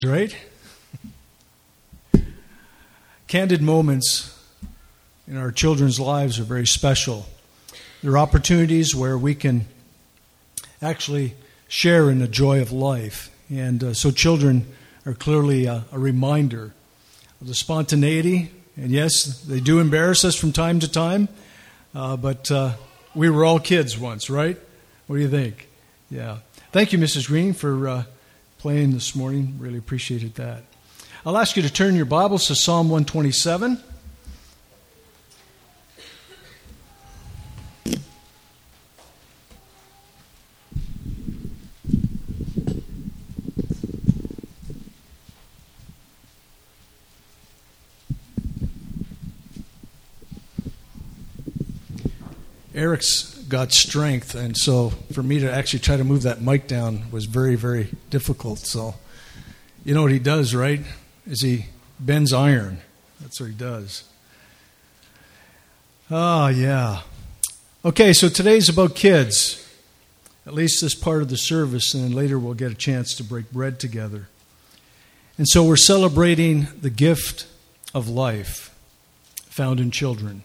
Right? Candid moments in our children's lives are very special. They're opportunities where we can actually share in the joy of life. And so children are clearly a reminder of the spontaneity. And yes, they do embarrass us from time to time, but we were all kids once, right? What do you think? Yeah. Thank you, Mrs. Green, for playing this morning. Really appreciated that. I'll ask you to turn your Bibles to Psalm 127. Eric's got strength, and so for me to actually try to move that mic down was very, very difficult. So, you know what he does, right? Is he bends iron. That's what he does. Oh, yeah. Okay, so today's about kids, at least this part of the service, and then later we'll get a chance to break bread together. And so we're celebrating the gift of life found in children.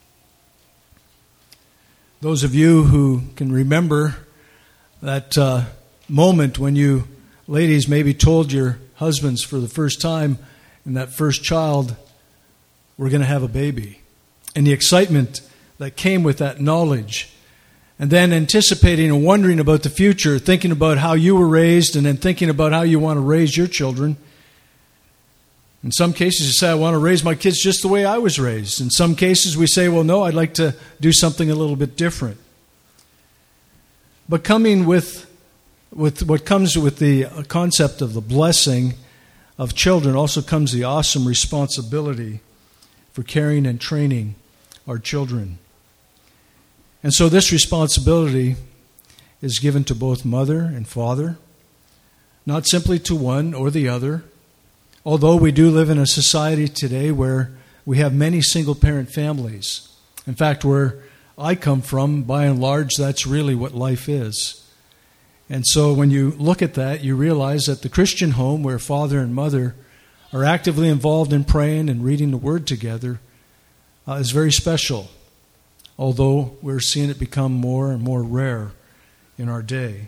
Those of you who can remember that moment when you ladies maybe told your husbands for the first time and that first child, we're going to have a baby. And the excitement that came with that knowledge. And then anticipating and wondering about the future, thinking about how you were raised and then thinking about how you want to raise your children. In some cases, you say, I want to raise my kids just the way I was raised. In some cases, we say, well, no, I'd like to do something a little bit different. But coming with what comes with the concept of the blessing of children also comes the awesome responsibility for caring and training our children. And so this responsibility is given to both mother and father, not simply to one or the other. Although we do live in a society today where we have many single-parent families. In fact, where I come from, by and large, that's really what life is. And so when you look at that, you realize that the Christian home, where father and mother are actively involved in praying and reading the Word together, is very special. Although we're seeing it become more and more rare in our day.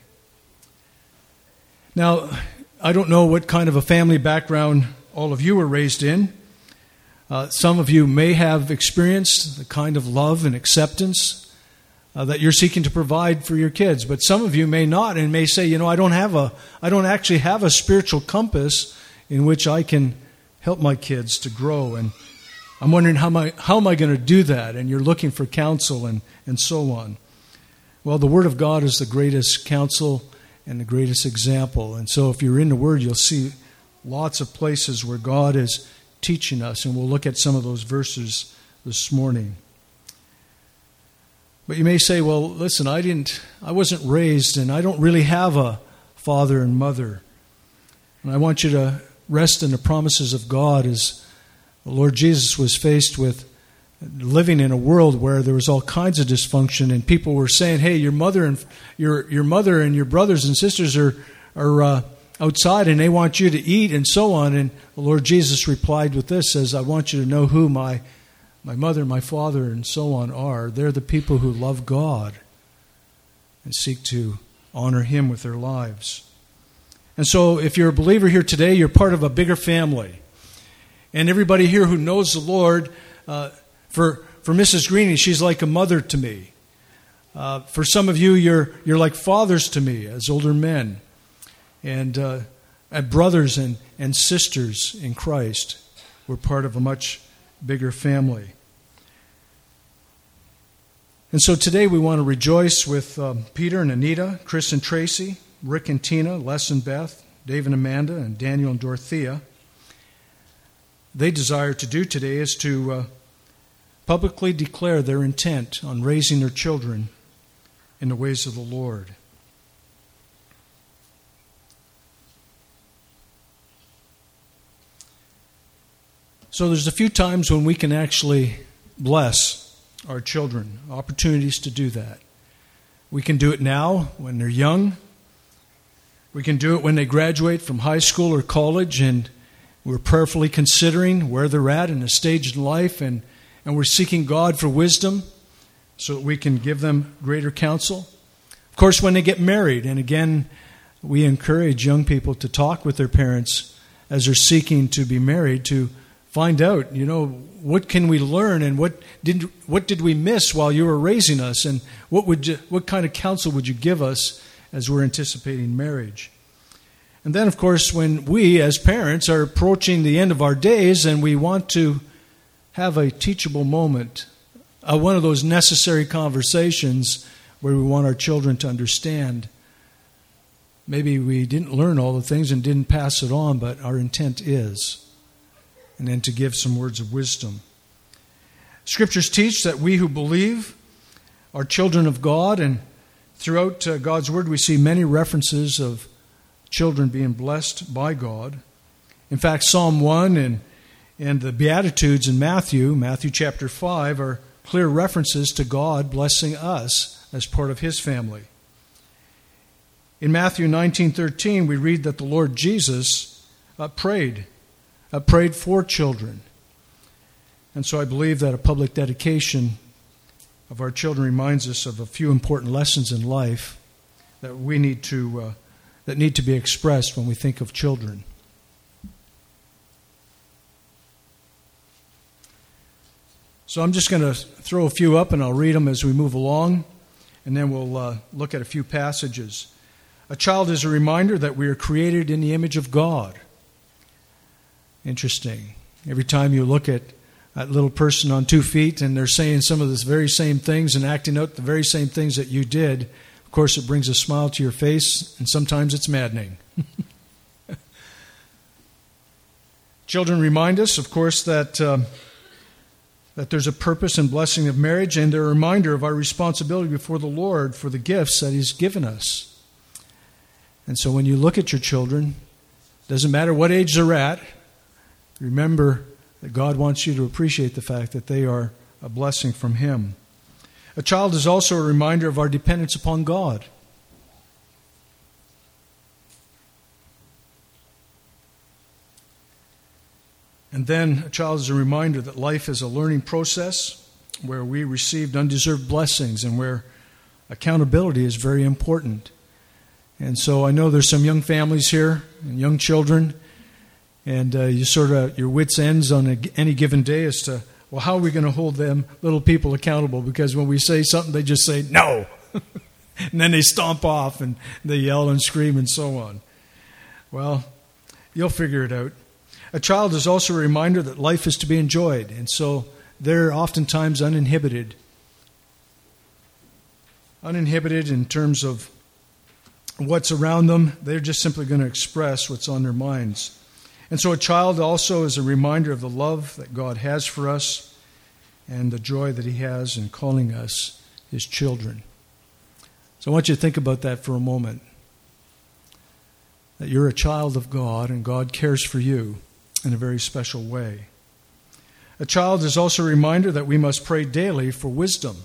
Now, I don't know what kind of a family background all of you were raised in. Some of you may have experienced the kind of love and acceptance that you're seeking to provide for your kids. But some of you may not and may say, I don't actually have a spiritual compass in which I can help my kids to grow. And I'm wondering, how am I going to do that? And you're looking for counsel and so on. Well, the Word of God is the greatest counsel and the greatest example. And so if you're in the Word, you'll see lots of places where God is teaching us, and we'll look at some of those verses this morning. But you may say, well, listen, I wasn't raised, and I don't really have a father and mother. And I want you to rest in the promises of God, as the Lord Jesus was faced with living in a world where there was all kinds of dysfunction, and people were saying, hey, your mother and your brothers and sisters are outside and they want you to eat and so on. And the Lord Jesus replied with this, says, I want you to know who my mother, my father, and so on are. They're the people who love God and seek to honor Him with their lives. And so if you're a believer here today, you're part of a bigger family. And everybody here who knows the Lord, for Mrs. Greeny, she's like a mother to me. For some of you, you're like fathers to me as older men, and brothers and sisters in Christ. We're part of a much bigger family. And so today we want to rejoice with Peter and Anita, Chris and Tracy, Rick and Tina, Les and Beth, Dave and Amanda, and Daniel and Dorothea. They desire to do today is to publicly declare their intent on raising their children in the ways of the Lord. So there's a few times when we can actually bless our children, opportunities to do that. We can do it now when they're young. We can do it when they graduate from high school or college, and we're prayerfully considering where they're at in a stage in life, and we're seeking God for wisdom so that we can give them greater counsel. Of course, when they get married, and again, we encourage young people to talk with their parents as they're seeking to be married, to find out, what can we learn, and what did we miss while you were raising us, and what kind of counsel would you give us as we're anticipating marriage. And then, of course, when we as parents are approaching the end of our days and we want to have a teachable moment, one of those necessary conversations where we want our children to understand. Maybe we didn't learn all the things and didn't pass it on, but our intent is. And then to give some words of wisdom. Scriptures teach that we who believe are children of God, and throughout God's Word we see many references of children being blessed by God. In fact, Psalm 1 and the Beatitudes in Matthew chapter 5, are clear references to God blessing us as part of His family. In Matthew 19:13, we read that the Lord Jesus prayed for children. And so I believe that a public dedication of our children reminds us of a few important lessons in life that we need to be expressed when we think of children. So I'm just going to throw a few up and I'll read them as we move along, and then we'll look at a few passages. A child is a reminder that we are created in the image of God. Interesting. Every time you look at that little person on 2 feet and they're saying some of the very same things and acting out the very same things that you did, of course it brings a smile to your face, and sometimes it's maddening. Children remind us, of course, that there's a purpose and blessing of marriage, and they're a reminder of our responsibility before the Lord for the gifts that He's given us. And so when you look at your children, doesn't matter what age they're at, remember that God wants you to appreciate the fact that they are a blessing from Him. A child is also a reminder of our dependence upon God. And then a child is a reminder that life is a learning process where we received undeserved blessings and where accountability is very important. And so I know there's some young families here and young children, and you sort of, your wits ends on any given day as to, well, how are we going to hold them little people accountable? Because when we say something, they just say, no. And then they stomp off and they yell and scream and so on. Well, you'll figure it out. A child is also a reminder that life is to be enjoyed, and so they're oftentimes uninhibited. Uninhibited in terms of what's around them. They're just simply going to express what's on their minds. And so a child also is a reminder of the love that God has for us and the joy that He has in calling us His children. So I want you to think about that for a moment. That you're a child of God and God cares for you in a very special way. A child is also a reminder that we must pray daily for wisdom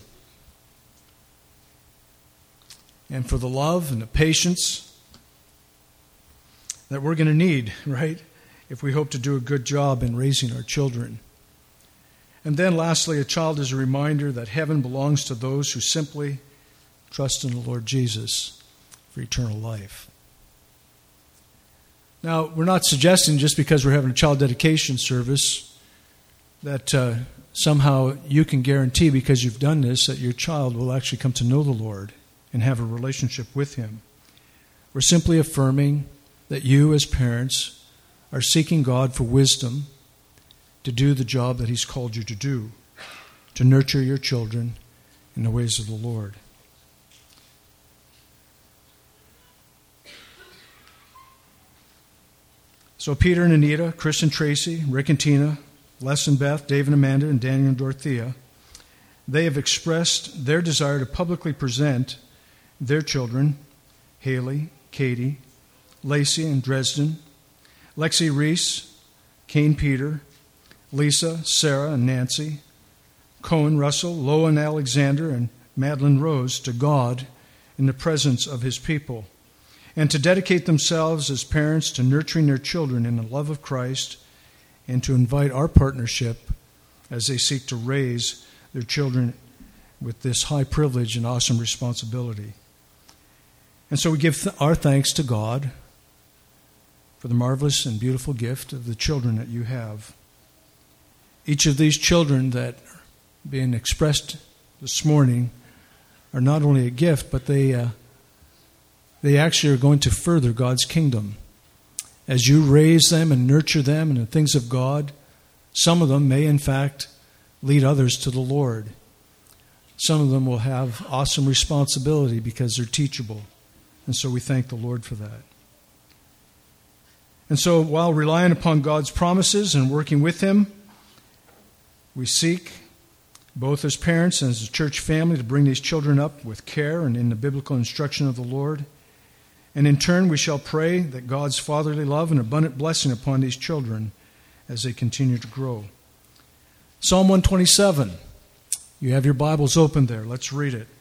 and for the love and the patience that we're going to need, right, if we hope to do a good job in raising our children. And then lastly, a child is a reminder that heaven belongs to those who simply trust in the Lord Jesus for eternal life. Now, we're not suggesting just because we're having a child dedication service that somehow you can guarantee because you've done this that your child will actually come to know the Lord and have a relationship with Him. We're simply affirming that you as parents are seeking God for wisdom to do the job that He's called you to do, to nurture your children in the ways of the Lord. So Peter and Anita, Chris and Tracy, Rick and Tina, Les and Beth, Dave and Amanda, and Daniel and Dorothea, they have expressed their desire to publicly present their children, Haley, Katie, Lacey and Dresden, Lexi Reese, Kane Peter, Lisa, Sarah and Nancy, Cohen Russell, Loa and Alexander, and Madeline Rose to God in the presence of His people. and to dedicate themselves as parents to nurturing their children in the love of Christ, and to invite our partnership as they seek to raise their children with this high privilege and awesome responsibility. And so we give our thanks to God for the marvelous and beautiful gift of the children that you have. Each of these children that are being expressed this morning are not only a gift, but they actually are going to further God's kingdom. As you raise them and nurture them in the things of God, some of them may in fact lead others to the Lord. Some of them will have awesome responsibility because they're teachable. And so we thank the Lord for that. And so while relying upon God's promises and working with Him, we seek, both as parents and as a church family, to bring these children up with care and in the biblical instruction of the Lord. And in turn, we shall pray that God's fatherly love and abundant blessing upon these children as they continue to grow. Psalm 127. You have your Bibles open there. Let's read it.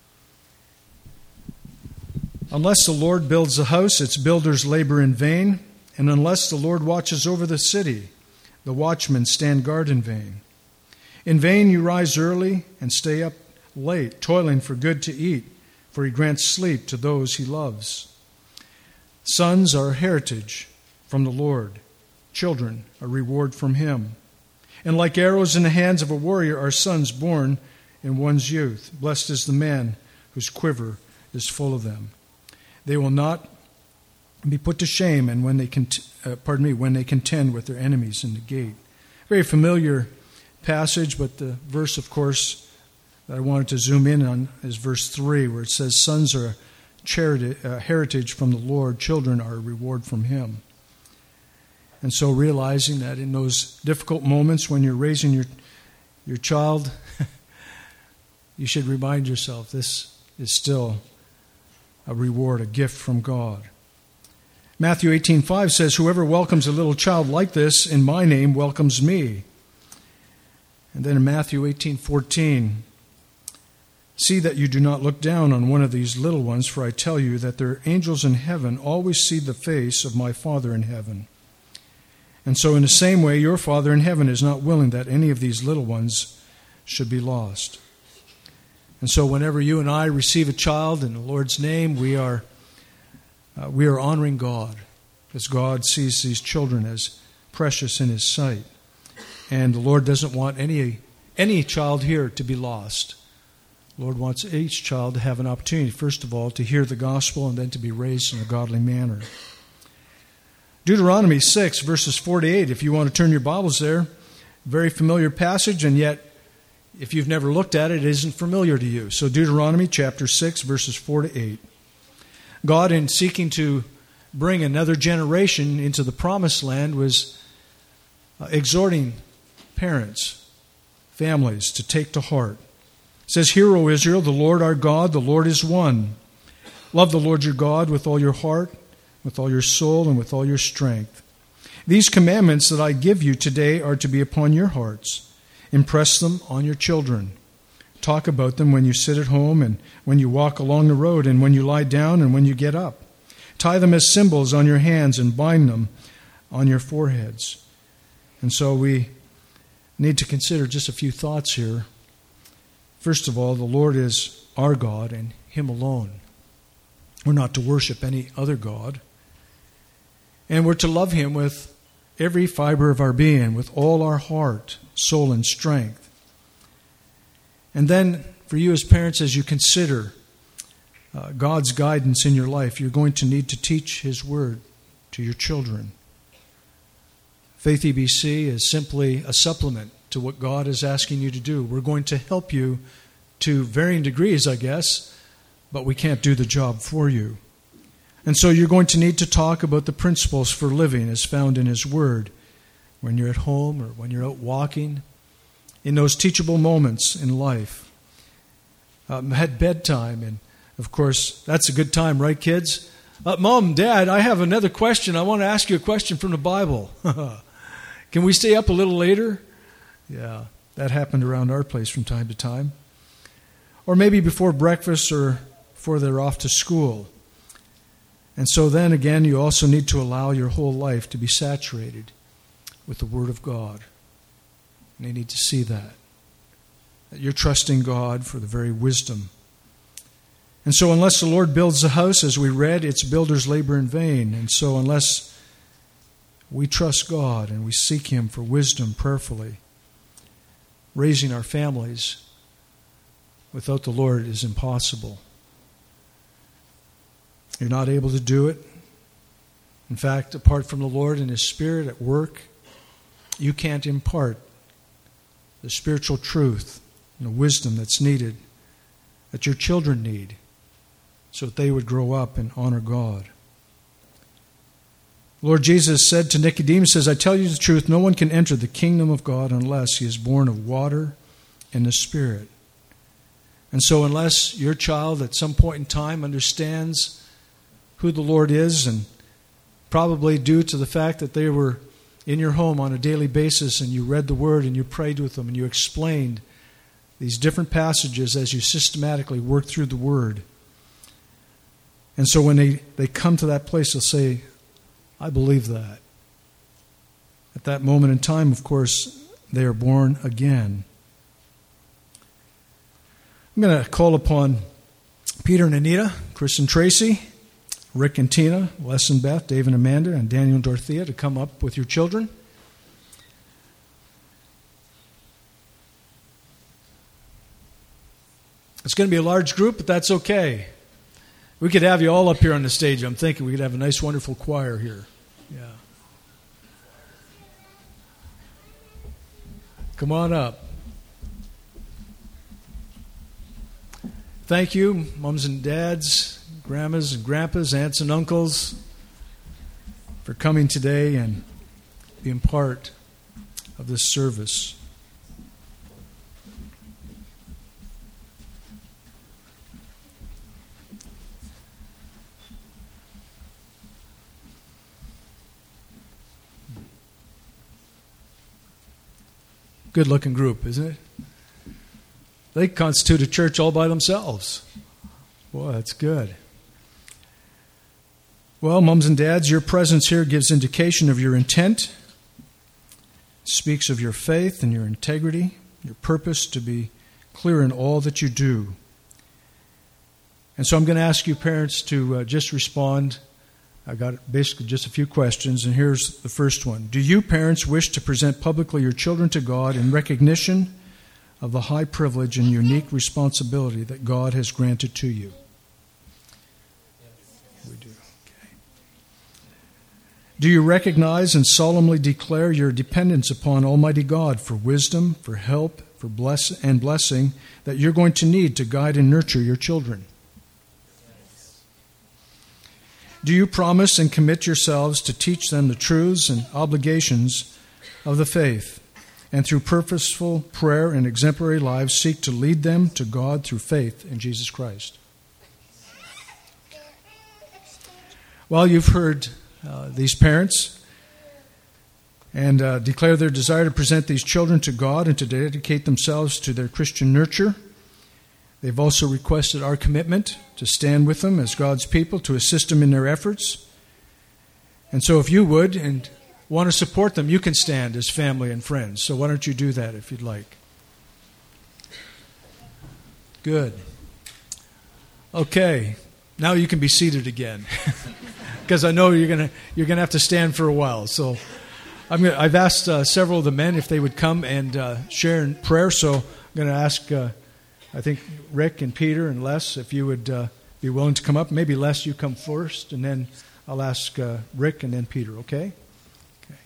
Unless the Lord builds a house, its builders labor in vain. And unless the Lord watches over the city, the watchmen stand guard in vain. In vain you rise early and stay up late, toiling for good to eat, for He grants sleep to those He loves. Sons are a heritage from the Lord, children a reward from Him. And like arrows in the hands of a warrior are sons born in one's youth. Blessed is the man whose quiver is full of them. They will not be put to shame, and when they contend with their enemies in the gate. Very familiar passage, but the verse, of course, that I wanted to zoom in on is verse 3, where it says, "Sons are a heritage from the Lord, children are a reward from Him." And so realizing that in those difficult moments when you're raising your child, you should remind yourself this is still a reward, a gift from God. Matthew 18:5 says, "Whoever welcomes a little child like this in my name welcomes me." And then in Matthew 18:14, "See that you do not look down on one of these little ones, for I tell you that their angels in heaven always see the face of my Father in heaven. And so in the same way, your Father in heaven is not willing that any of these little ones should be lost." And so whenever you and I receive a child in the Lord's name, we are honoring God, as God sees these children as precious in His sight. And the Lord doesn't want any child here to be lost. The Lord wants each child to have an opportunity, first of all, to hear the gospel and then to be raised in a godly manner. Deuteronomy 6, verses 4 to 8, if you want to turn your Bibles there, very familiar passage, and yet if you've never looked at it, it isn't familiar to you. So Deuteronomy chapter 6, verses 4 to 8. God, in seeking to bring another generation into the promised land, was exhorting parents, families, to take to heart. It says, "Hear, O Israel, the Lord our God, the Lord is one. Love the Lord your God with all your heart, with all your soul, and with all your strength. These commandments that I give you today are to be upon your hearts. Impress them on your children. Talk about them when you sit at home and when you walk along the road and when you lie down and when you get up. Tie them as symbols on your hands and bind them on your foreheads." And so we need to consider just a few thoughts here. First of all, the Lord is our God and Him alone. We're not to worship any other God. And we're to love Him with every fiber of our being, with all our heart, soul, and strength. And then, for you as parents, as you consider God's guidance in your life, you're going to need to teach His Word to your children. Faith EBC is simply a supplement to what God is asking you to do. We're going to help you to varying degrees, I guess, but we can't do the job for you. And so you're going to need to talk about the principles for living as found in His Word when you're at home or when you're out walking, in those teachable moments in life. At bedtime, and of course, that's a good time, right, kids? Mom, Dad, I have another question. I want to ask you a question from the Bible. Can we stay up a little later? Yeah, that happened around our place from time to time. Or maybe before breakfast or before they're off to school. And so then again, you also need to allow your whole life to be saturated with the Word of God. And they need to see that you're trusting God for the very wisdom. And so unless the Lord builds the house, as we read, its builders labor in vain. And so unless we trust God and we seek Him for wisdom prayerfully, raising our families without the Lord is impossible. You're not able to do it. In fact, apart from the Lord and His Spirit at work, you can't impart the spiritual truth and the wisdom that's needed, that your children need, so that they would grow up and honor God. Lord Jesus said to Nicodemus, says, I tell you the truth, no one can enter the kingdom of God unless he is born of water and the Spirit. And so unless your child at some point in time understands who the Lord is, and probably due to the fact that they were in your home on a daily basis and you read the Word and you prayed with them and you explained these different passages as you systematically work through the Word. And so when they come to that place, they'll say, I believe that. At that moment in time, of course, they are born again. I'm going to call upon Peter and Anita, Chris and Tracy, Rick and Tina, Les and Beth, Dave and Amanda, and Daniel and Dorothea to come up with your children. It's going to be a large group, but that's okay. We could have you all up here on the stage. I'm thinking we could have a nice, wonderful choir here. Yeah. Come on up. Thank you, mums and dads, grandmas and grandpas, aunts and uncles, for coming today and being part of this service. Good-looking group, isn't it? They constitute a church all by themselves. Boy, that's good. Well, mums and dads, your presence here gives indication of your intent, speaks of your faith and your integrity, your purpose to be clear in all that you do. And so I'm going to ask you parents to just respond. I got basically just a few questions, and here's the first one. Do you parents wish to present publicly your children to God in recognition of the high privilege and unique responsibility that God has granted to you? Yes. We do. Okay. Do you recognize and solemnly declare your dependence upon Almighty God for wisdom, for help, for blessing that you're going to need to guide and nurture your children? Do you promise and commit yourselves to teach them the truths and obligations of the faith, and through purposeful prayer and exemplary lives seek to lead them to God through faith in Jesus Christ? Well, you've heard these parents and declare their desire to present these children to God and to dedicate themselves to their Christian nurture. They've also requested our commitment to stand with them as God's people, to assist them in their efforts. And so if you would and want to support them, you can stand as family and friends. So why don't you do that if you'd like? Good. Okay. Now you can be seated again. Because I know you're gonna have to stand for a while. So I've asked several of the men if they would come and share in prayer. So I'm going to ask I think Rick and Peter and Les, if you would be willing to come up. Maybe Les, you come first, and then I'll ask Rick and then Peter, okay? Okay.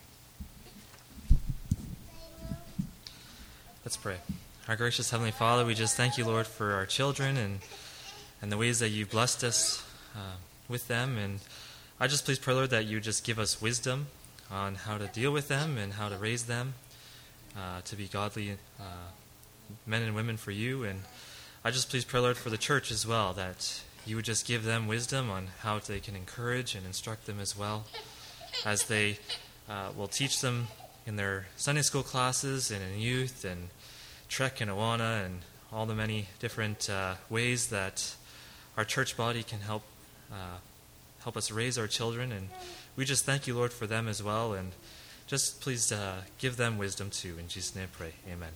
Let's pray. Our gracious Heavenly Father, we just thank you, Lord, for our children and the ways that you've blessed us with them. And I just please pray, Lord, that you just give us wisdom on how to deal with them and how to raise them to be godly men and women for you. And I just please pray, Lord, for the church as well, that you would just give them wisdom on how they can encourage and instruct them as well, as they will teach them in their Sunday school classes and in youth and Trek and Awana and all the many different ways that our church body can help help us raise our children. And we just thank you, Lord, for them as well. And just please give them wisdom too. In Jesus' name I pray. Amen.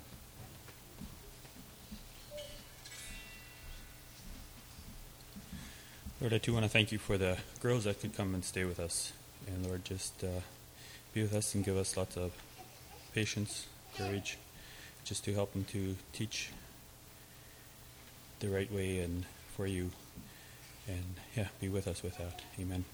Lord, I too want to thank you for the girls that could come and stay with us. And Lord, just be with us and give us lots of patience, courage, just to help them to teach the right way and for you. And be with us with that. Amen.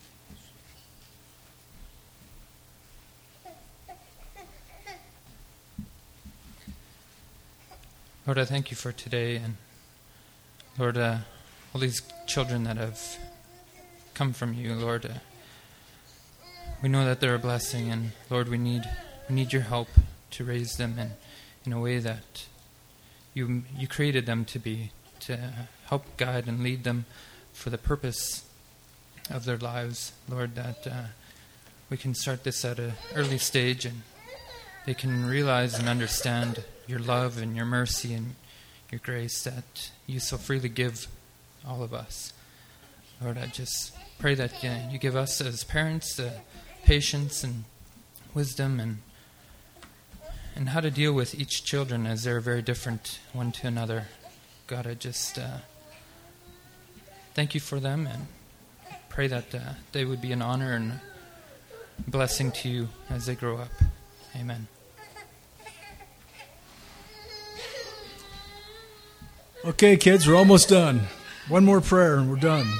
Lord, I thank you for today, and Lord, all these children that have come from you, Lord, we know that they're a blessing, and Lord, we need your help to raise them in a way that you created them to be, to help guide and lead them for the purpose of their lives, Lord, that we can start this at an early stage and they can realize and understand your love and your mercy and your grace that you so freely give all of us. Lord, I just pray that you give us as parents the patience and wisdom and how to deal with each children as they're very different one to another. God, I just thank you for them and pray that they would be an honor and blessing to you as they grow up. Amen. Okay, kids, we're almost done. One more prayer and we're done.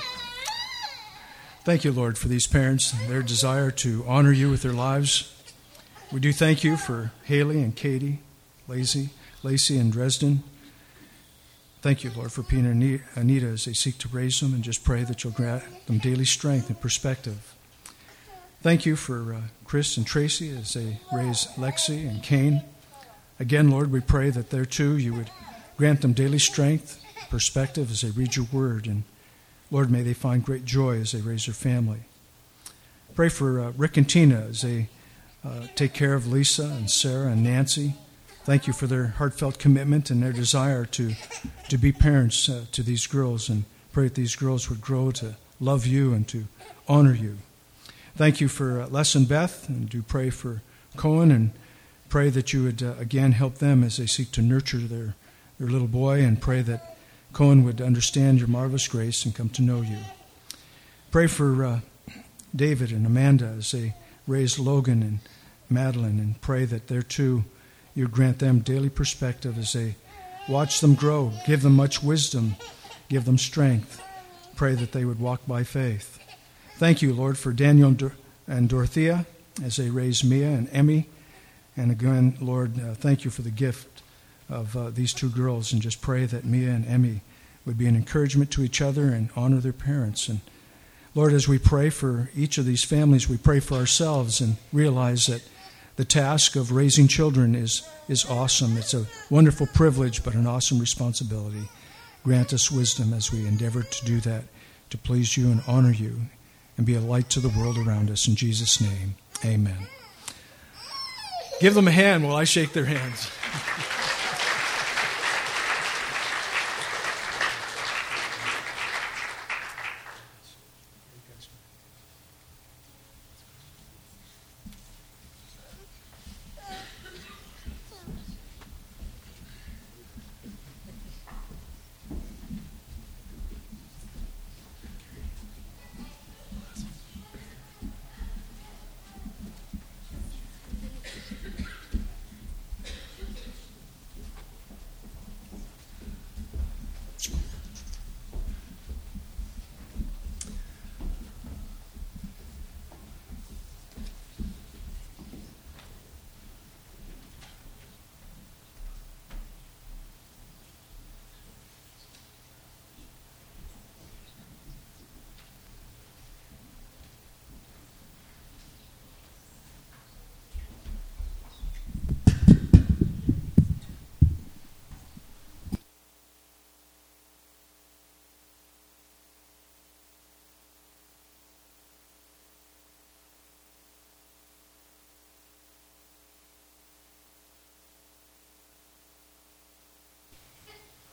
Thank you, Lord, for these parents and their desire to honor you with their lives. We do thank you for Haley and Katie, Lacey and Dresden. Thank you, Lord, for Pina and Anita as they seek to raise them, and just pray that you'll grant them daily strength and perspective. Thank you for Chris and Tracy as they raise Lexi and Kane. Again, Lord, we pray that there too you would grant them daily strength, perspective as they read your word. And Lord, may they find great joy as they raise their family. Pray for Rick and Tina as they take care of Lisa and Sarah and Nancy. Thank you for their heartfelt commitment and their desire to be parents to these girls, and pray that these girls would grow to love you and to honor you. Thank you for Les and Beth, and do pray for Cohen, and pray that you would again help them as they seek to nurture their little boy, and pray that Cohen would understand your marvelous grace and come to know you. Pray for David and Amanda as they raise Logan and Madeline, and pray that there too you grant them daily perspective as they watch them grow. Give them much wisdom. Give them strength. Pray that they would walk by faith. Thank you, Lord, for Daniel and Dorothea as they raise Mia and Emmy. And again, Lord, thank you for the gift of these two girls, and just pray that Mia and Emmy would be an encouragement to each other and honor their parents. And Lord, as we pray for each of these families, we pray for ourselves and realize that the task of raising children is awesome. It's a wonderful privilege, but an awesome responsibility. Grant us wisdom as we endeavor to do that, to please you and honor you, and be a light to the world around us. In Jesus' name, amen. Give them a hand while I shake their hands.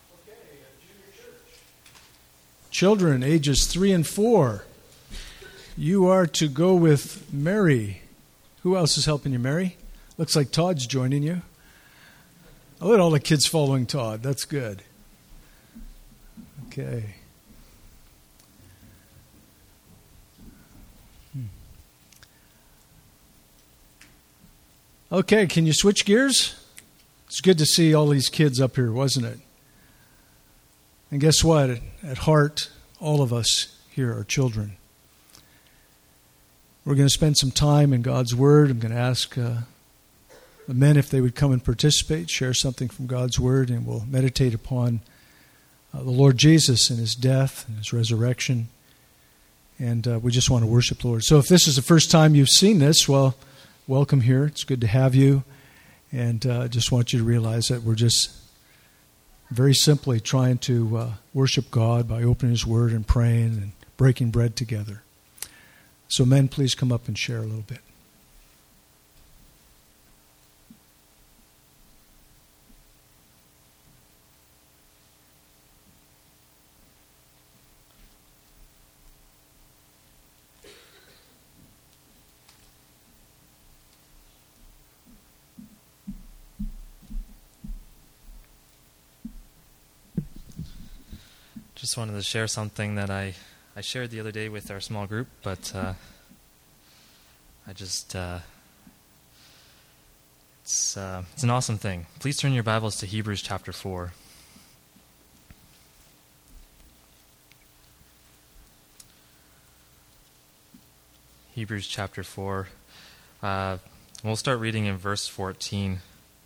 Children ages 3 and 4, you are to go with Mary. Who else is helping you, Mary? Looks like Todd's joining you. I'll let all the kids following Todd. That's good. Okay. Okay, can you switch gears? It's good to see all these kids up here, wasn't it? And guess what? At heart, all of us here are children. We're going to spend some time in God's Word. I'm going to ask the men if they would come and participate, share something from God's Word, and we'll meditate upon the Lord Jesus and His death and His resurrection. And we just want to worship the Lord. So if this is the first time you've seen this, well, welcome here. It's good to have you. And I just want you to realize that we're just very simply trying to worship God by opening His Word and praying and breaking bread together. So men, please come up and share a little bit. Just wanted to share something that I shared the other day with our small group, but it's an awesome thing. Please turn your Bibles to Hebrews chapter 4. Hebrews chapter 4. We'll start reading in verse 14.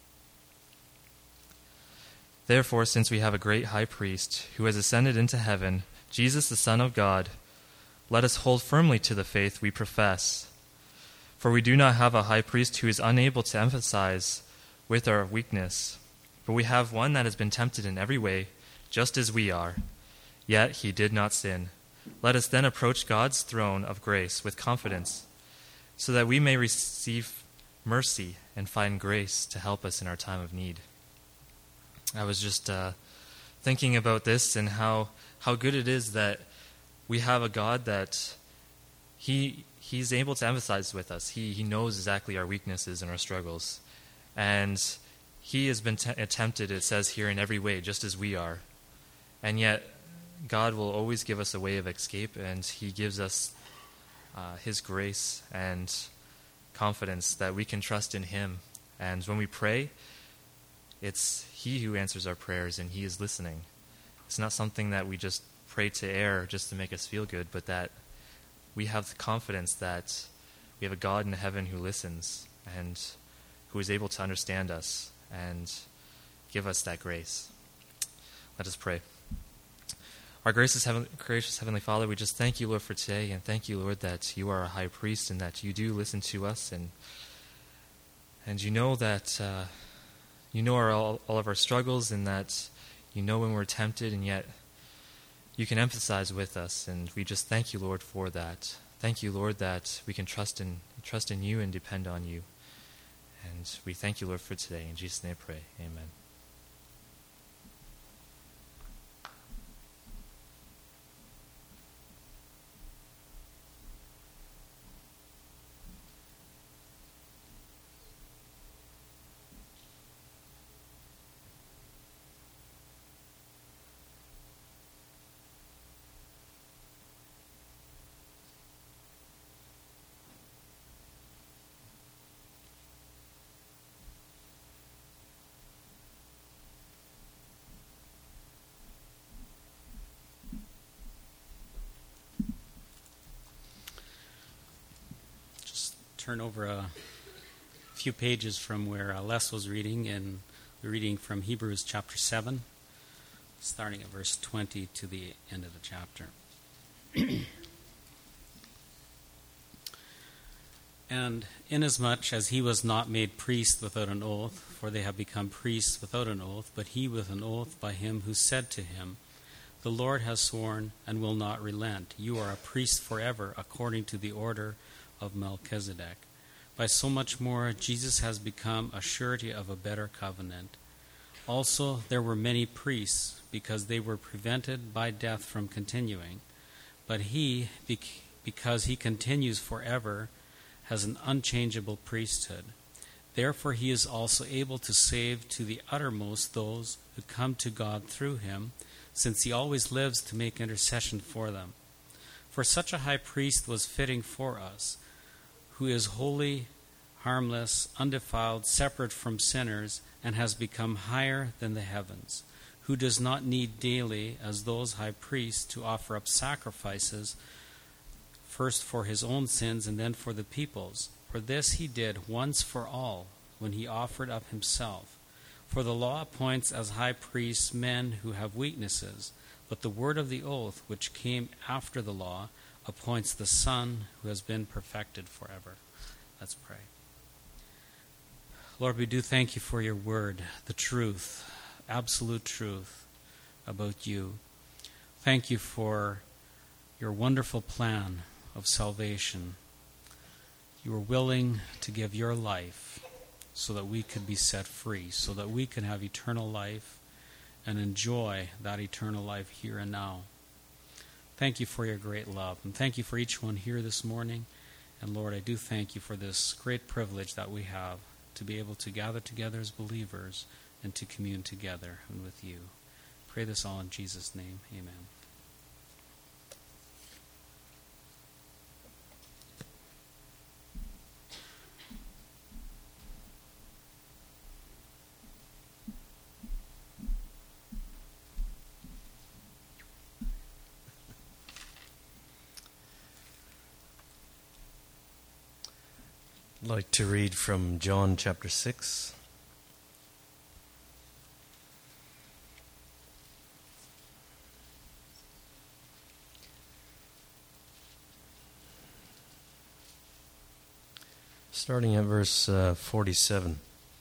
Therefore, since we have a great high priest who has ascended into heaven, Jesus the Son of God, let us hold firmly to the faith we profess. For we do not have a high priest who is unable to empathize with our weakness, but we have one that has been tempted in every way, just as we are, yet he did not sin. Let us then approach God's throne of grace with confidence, so that we may receive mercy and find grace to help us in our time of need. I was just thinking about this and how good it is that we have a God that He's able to empathize with us. He knows exactly our weaknesses and our struggles. And He has been tempted, it says here, in every way, just as we are. And yet, God will always give us a way of escape, and He gives us His grace and confidence that we can trust in Him. And when we pray, it's He who answers our prayers, and He is listening. It's not something that we just pray to air just to make us feel good, but that we have the confidence that we have a God in heaven who listens and who is able to understand us and give us that grace. Let us pray. Our gracious Heavenly Father, we just thank you, Lord, for today, and thank you, Lord, that you are a high priest and that you do listen to us, and you know that you know all of our struggles, and that you know when we're tempted, and yet you can empathize with us, and we just thank you, Lord, for that. Thank you, Lord, that we can trust in you and depend on you. And we thank you, Lord, for today. In Jesus' name I pray. Amen. Turn over a few pages from where Les was reading, and we're reading from Hebrews chapter 7, starting at verse 20 to the end of the chapter. And inasmuch as he was not made priest without an oath, for they have become priests without an oath, but he with an oath by him who said to him, "The Lord has sworn and will not relent. You are a priest forever, according to the order of Melchizedek. By so much more, Jesus has become a surety of a better covenant. Also, there were many priests, because they were prevented by death from continuing. But he, because he continues forever, has an unchangeable priesthood. Therefore he is also able to save to the uttermost those who come to God through him, since he always lives to make intercession for them. For such a high priest was fitting for us, who is holy, harmless, undefiled, separate from sinners, and has become higher than the heavens, who does not need daily, as those high priests, to offer up sacrifices, first for his own sins and then for the people's. For this he did once for all, when he offered up himself. For the law appoints as high priests men who have weaknesses, but the word of the oath, which came after the law, appoints the Son who has been perfected forever. Let's pray. Lord, we do thank you for your word, the truth, absolute truth about you. Thank you for your wonderful plan of salvation. You were willing to give your life so that we could be set free, so that we can have eternal life and enjoy that eternal life here and now. Thank you for your great love, and thank you for each one here this morning. And Lord, I do thank you for this great privilege that we have to be able to gather together as believers and to commune together and with you. Pray this all in Jesus' name. Amen. I'd like to read from John chapter 6. Starting at verse 47. It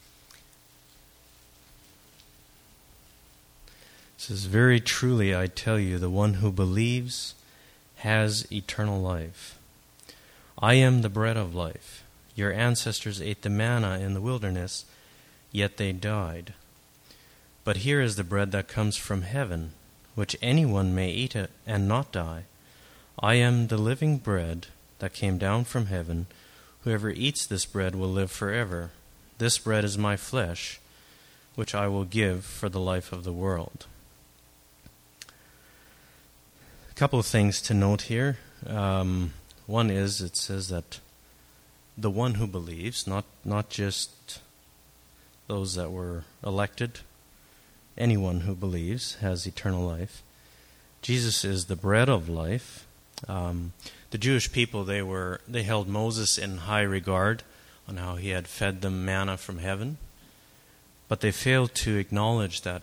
says, "Very truly I tell you, the one who believes has eternal life. I am the bread of life. Your ancestors ate the manna in the wilderness, yet they died. But here is the bread that comes from heaven, which anyone may eat it and not die. I am the living bread that came down from heaven. Whoever eats this bread will live forever. This bread is my flesh, which I will give for the life of the world." A couple of things to note here. One is, it says that the one who believes, not just those that were elected, anyone who believes has eternal life. Jesus is the bread of life. The Jewish people, they held Moses in high regard on how he had fed them manna from heaven, but they failed to acknowledge that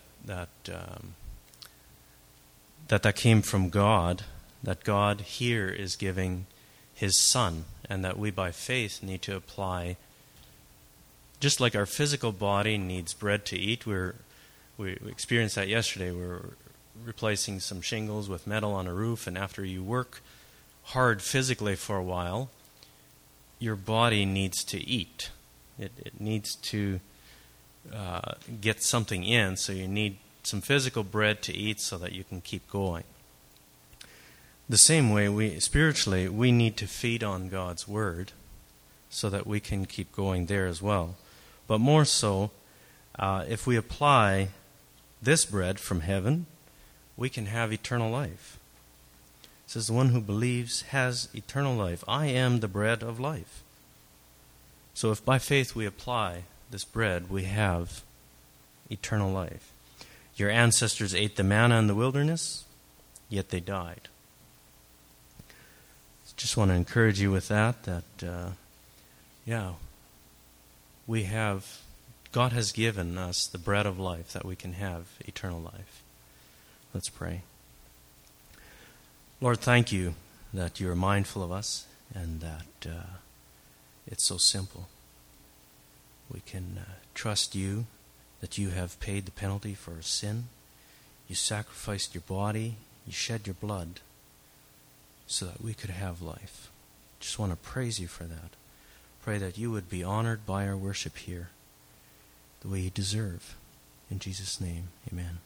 came from God, that God here is giving his Son, and that we by faith need to apply, just like our physical body needs bread to eat. We experienced that yesterday. We're replacing some shingles with metal on a roof, and after you work hard physically for a while, your body needs to eat. It needs to get something in, so you need some physical bread to eat so that you can keep going. The same way, spiritually, we need to feed on God's Word so that we can keep going there as well. But more so, if we apply this bread from heaven, we can have eternal life. It says, the one who believes has eternal life. I am the bread of life. So if by faith we apply this bread, we have eternal life. Your ancestors ate the manna in the wilderness, yet they died. Just want to encourage you with that God has given us the bread of life that we can have eternal life. Let's pray. Lord, thank you that you are mindful of us and that it's so simple. We can trust you that you have paid the penalty for our sin. You sacrificed your body. You shed your blood so that we could have life. Just want to praise you for that. Pray that you would be honored by our worship here the way you deserve. In Jesus' name, amen.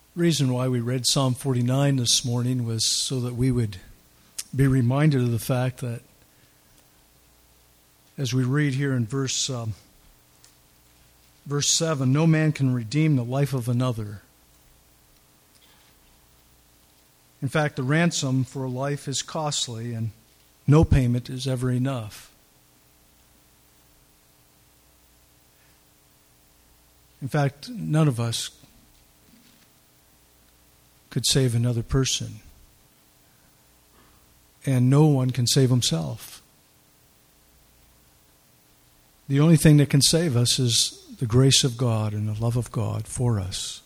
The reason why we read Psalm 49 this morning was so that we would be reminded of the fact that, as we read here in verse 7, no man can redeem the life of another. In fact, the ransom for a life is costly, and no payment is ever enough. In fact, none of us could save another person. And no one can save himself. The only thing that can save us is the grace of God and the love of God for us.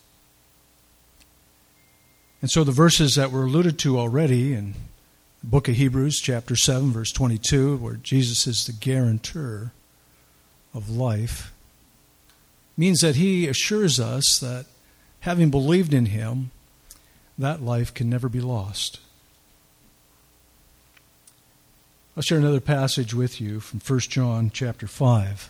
And so the verses that were alluded to already in the book of Hebrews, chapter 7, verse 22, where Jesus is the guarantor of life, means that he assures us that having believed in him, that life can never be lost. I'll share another passage with you from 1 John chapter 5.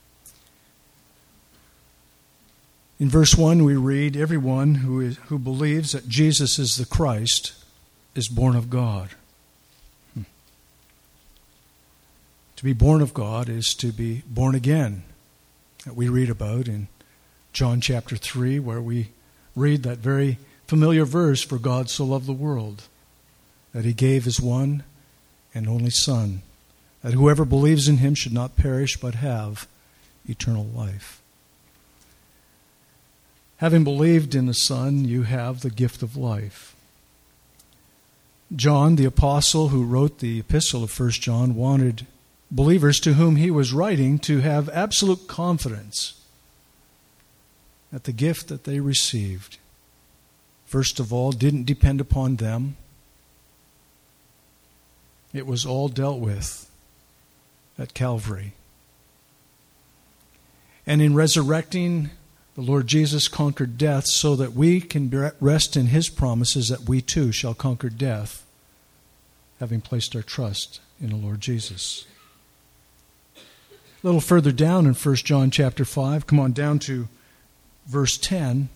In verse 1 we read, everyone who believes that Jesus is the Christ is born of God. To be born of God is to be born again. That we read about in John chapter 3, where we read that very familiar verse, for God so loved the world, that he gave his one and only Son, that whoever believes in him should not perish but have eternal life. Having believed in the Son, you have the gift of life. John, the apostle who wrote the epistle of 1 John, wanted believers to whom he was writing to have absolute confidence that the gift that they received, first of all, didn't depend upon them. It was all dealt with at Calvary. And in resurrecting, the Lord Jesus conquered death so that we can rest in his promises that we too shall conquer death, having placed our trust in the Lord Jesus. A little further down in 1 John chapter 5, come on down to verse 10.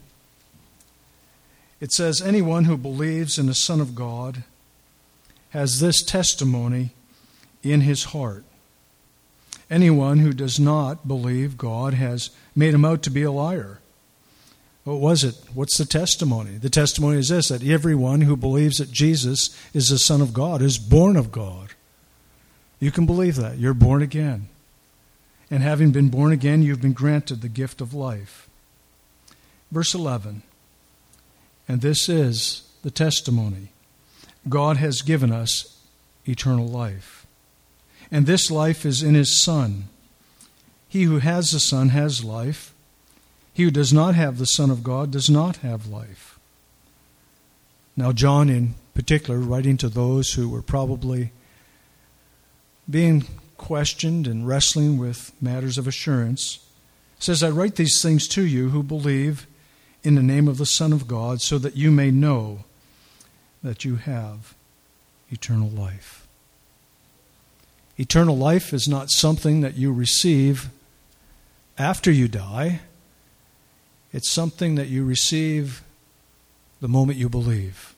It says, anyone who believes in the Son of God has this testimony in his heart. Anyone who does not believe God has made him out to be a liar. What was it? What's the testimony? The testimony is this, that everyone who believes that Jesus is the Son of God is born of God. You can believe that. You're born again. And having been born again, you've been granted the gift of life. Verse 11. And this is the testimony. God has given us eternal life. And this life is in his Son. He who has the Son has life. He who does not have the Son of God does not have life. Now John in particular, writing to those who were probably being questioned and wrestling with matters of assurance, says, I write these things to you who believe in the name of the Son of God, so that you may know that you have eternal life. Eternal life is not something that you receive after you die. It's something that you receive the moment you believe.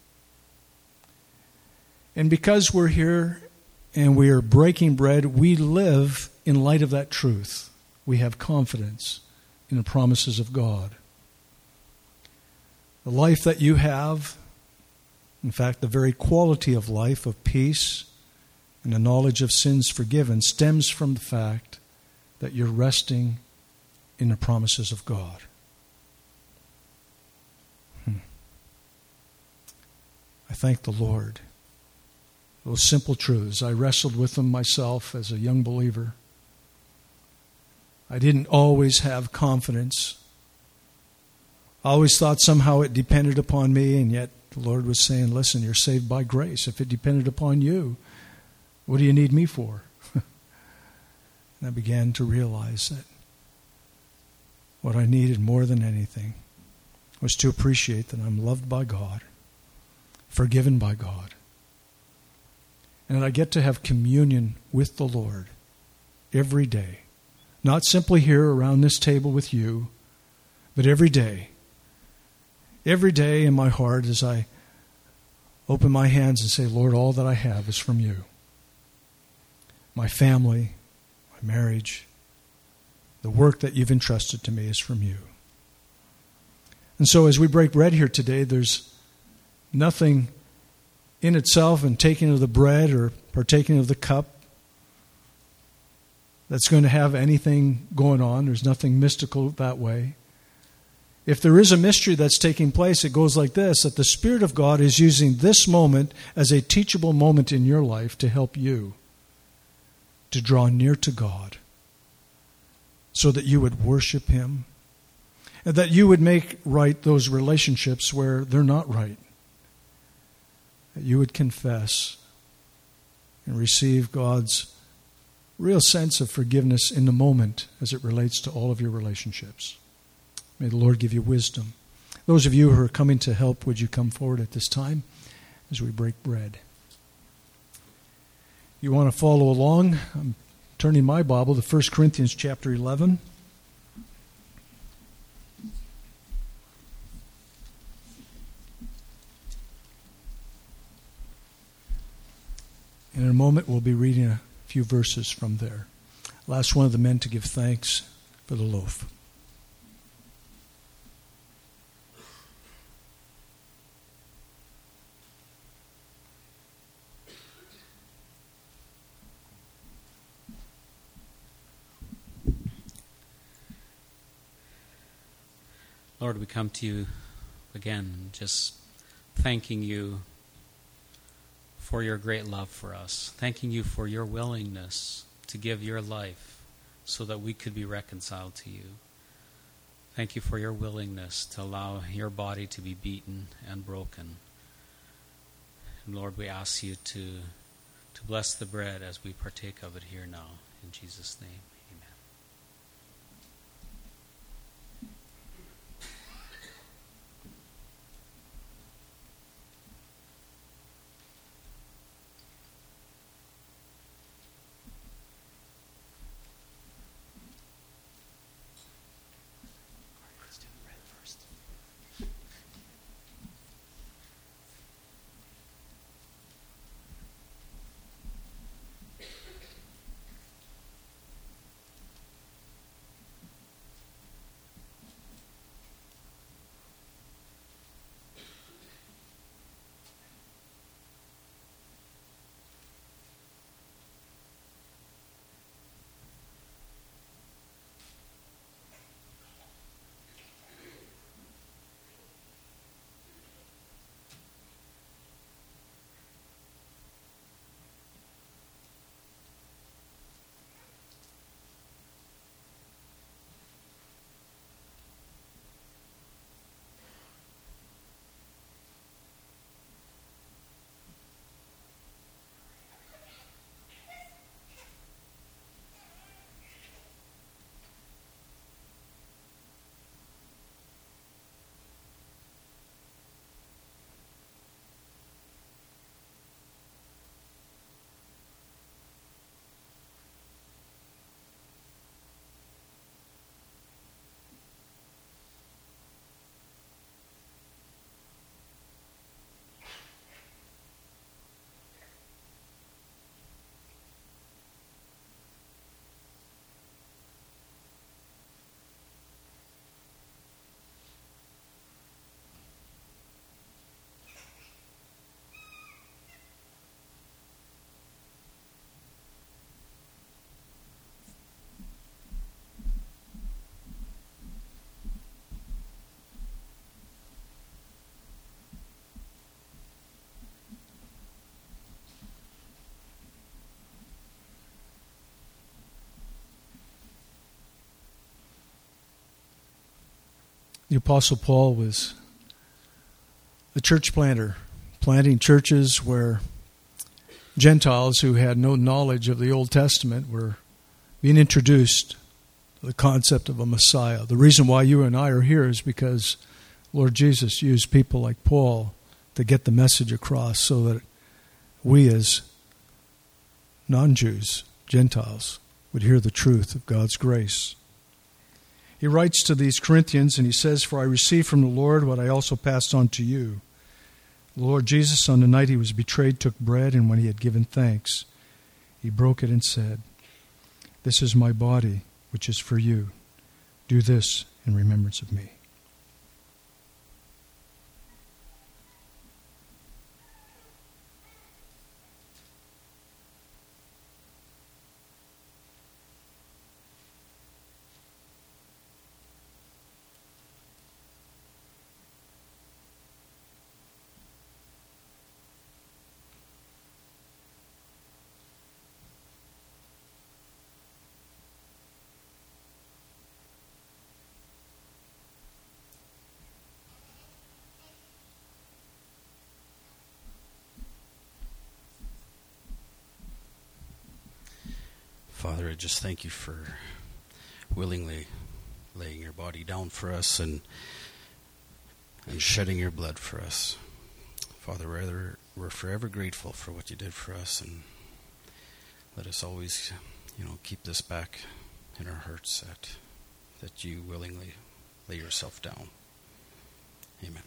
And because we're here and we are breaking bread, we live in light of that truth. We have confidence in the promises of God. The life that you have, in fact, the very quality of life, of peace and the knowledge of sins forgiven, stems from the fact that you're resting in the promises of God. I thank the Lord. Those simple truths. I wrestled with them myself as a young believer. I didn't always have confidence. I always thought somehow it depended upon me, and yet the Lord was saying, listen, you're saved by grace. If it depended upon you, what do you need me for? And I began to realize that what I needed more than anything was to appreciate that I'm loved by God, forgiven by God, and that I get to have communion with the Lord every day. Not simply here around this table with you, but every day every day in my heart as I open my hands and say, Lord, all that I have is from you. My family, my marriage, the work that you've entrusted to me is from you. And so as we break bread here today, there's nothing in itself in taking of the bread or partaking of the cup that's going to have anything going on. There's nothing mystical that way. If there is a mystery that's taking place, it goes like this, that the Spirit of God is using this moment as a teachable moment in your life to help you to draw near to God so that you would worship Him and that you would make right those relationships where they're not right. That you would confess and receive God's real sense of forgiveness in the moment as it relates to all of your relationships. May the Lord give you wisdom. Those of you who are coming to help, would you come forward at this time as we break bread? You want to follow along? I'm turning my Bible to 1 Corinthians chapter 11. In a moment, we'll be reading a few verses from there. I'll ask one of the men to give thanks for the loaf. Lord, we come to you again, just thanking you for your great love for us, thanking you for your willingness to give your life so that we could be reconciled to you. Thank you for your willingness to allow your body to be beaten and broken. And Lord, we ask you to bless the bread as we partake of it here now. In Jesus' name. The Apostle Paul was a church planter, planting churches where Gentiles who had no knowledge of the Old Testament were being introduced to the concept of a Messiah. The reason why you and I are here is because Lord Jesus used people like Paul to get the message across so that we as non-Jews, Gentiles, would hear the truth of God's grace. he writes to these Corinthians and he says, "For I received from the Lord what I also passed on to you. The Lord Jesus, on the night he was betrayed, took bread, and when he had given thanks, he broke it and said, 'This is my body, which is for you. Do this in remembrance of me.'" Father, I just thank you for willingly laying your body down for us and shedding your blood for us. Father, we're forever grateful for what you did for us, and let us always, keep this back in our hearts that you willingly lay yourself down. Amen.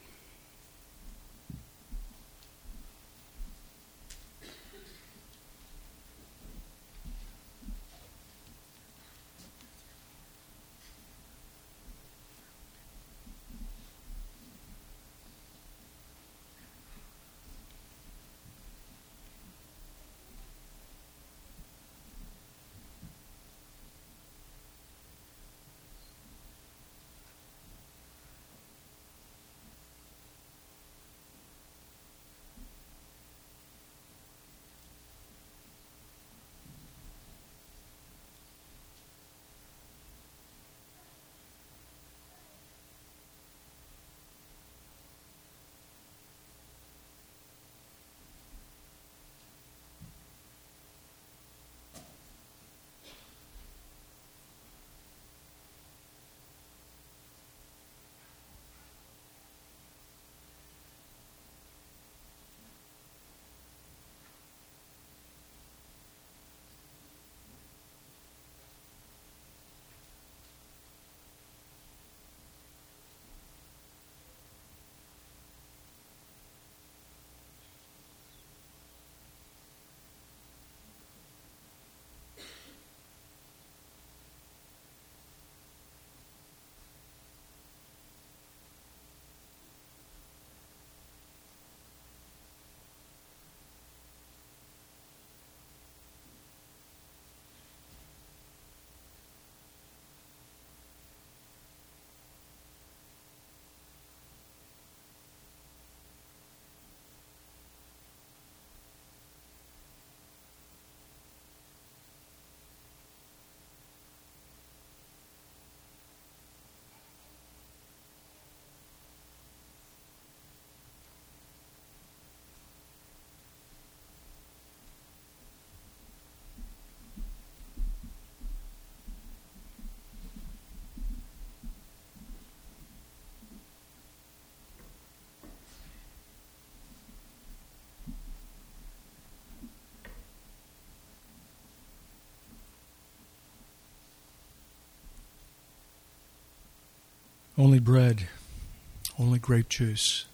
Only bread, only grape juice.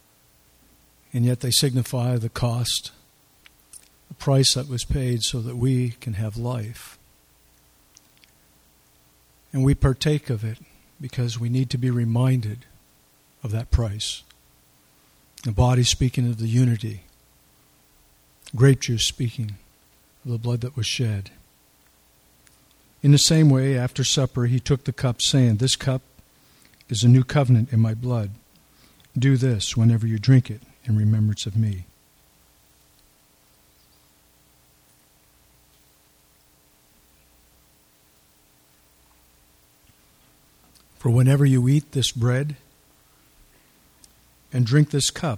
And yet they signify the cost, the price that was paid so that we can have life. And we partake of it because we need to be reminded of that price. The body speaking of the unity, grape juice speaking of the blood that was shed. In the same way, after supper, he took the cup, saying, "This cup is a new covenant in my blood. Do this whenever you drink it in remembrance of me." For whenever you eat this bread and drink this cup,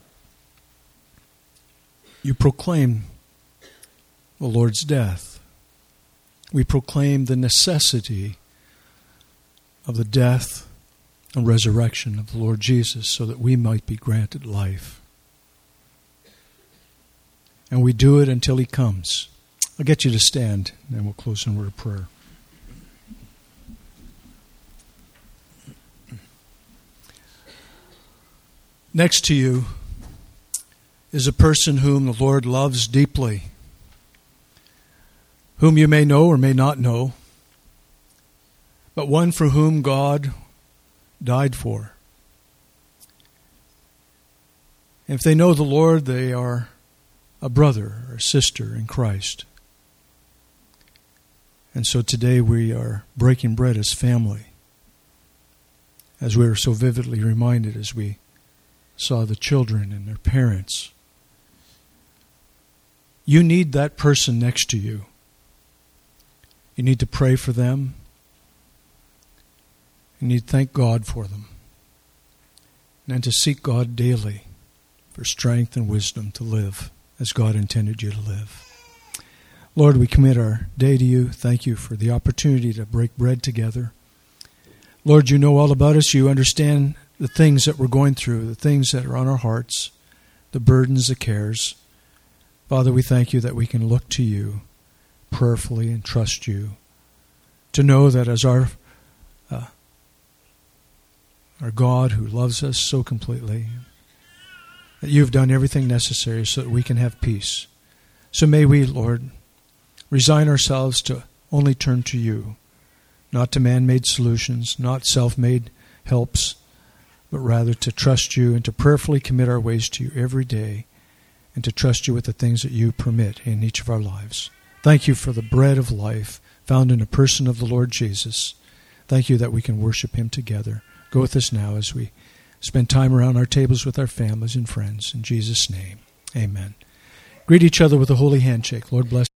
you proclaim the Lord's death. We proclaim the necessity of the death and resurrection of the Lord Jesus so that we might be granted life. And we do it until he comes. I'll get you to stand and we'll close in a word of prayer. Next to you is a person whom the Lord loves deeply, whom you may know or may not know, but one for whom God died for. If they know the Lord, they are a brother or sister in Christ. And so today we are breaking bread as family, as we were so vividly reminded as we saw the children and their parents. You need that person next to you. You need to pray for them. You need to thank God for them. And to seek God daily for strength and wisdom to live as God intended you to live. Lord, we commit our day to you. Thank you for the opportunity to break bread together. Lord, you know all about us. You understand the things that we're going through, the things that are on our hearts, the burdens, the cares. Father, we thank you that we can look to you prayerfully and trust you, to know that as our God who loves us so completely, that you've done everything necessary so that we can have peace. So may we, Lord, resign ourselves to only turn to you, not to man-made solutions, not self-made helps, but rather to trust you and to prayerfully commit our ways to you every day and to trust you with the things that you permit in each of our lives. Thank you for the bread of life found in the person of the Lord Jesus. Thank you that we can worship him together. Go with us now as we spend time around our tables with our families and friends. In Jesus' name, amen. Greet each other with a holy handshake. Lord bless.